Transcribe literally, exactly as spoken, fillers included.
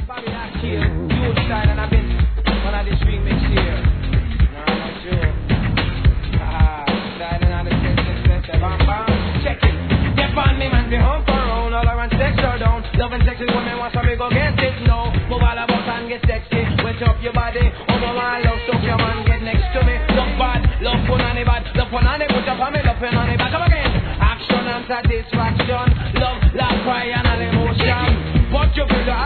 Bobby last year, huge style, and I've been one of this remix here. Nah, not sure. Ah, styling on the six, bam, bam. Check it. Get on me, man, be home for round. All around sex or down. Loving sexy women, want some go get it now. Move all about and get sexy. Wet up your body. Over my love, so your man get next to me. Love bad, love fun on the bad. Love fun on the put up on me, love fun on the back. Come again. Action and satisfaction. Love, laugh, cry, and all emotion. But you feel the